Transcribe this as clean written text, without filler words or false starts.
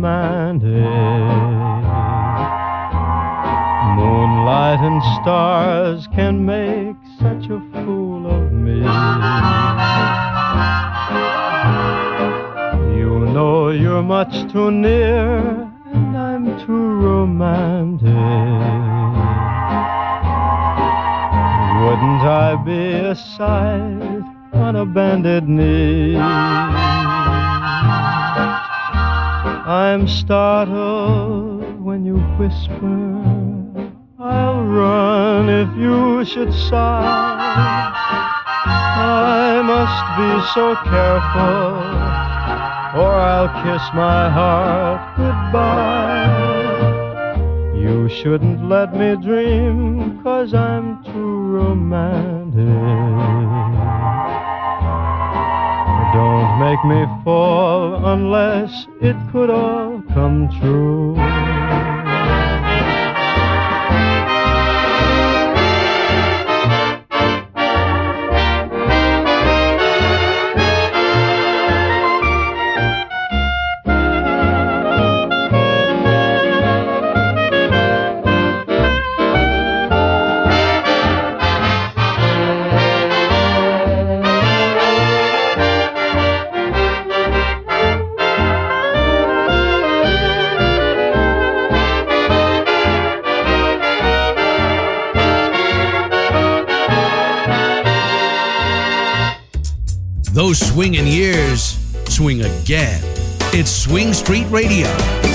romantic. Moonlight and stars can make such a fool of me. You know you're much too near, and I'm too romantic. Wouldn't I be a sight on a bended knee? I'm startled when you whisper, I'll run if you should sigh. I must be so careful, or I'll kiss my heart goodbye. You shouldn't let me dream, 'cause I'm too romantic. Don't make me fall unless it could all come true. Those swinging years swing again. It's Swing Street Radio.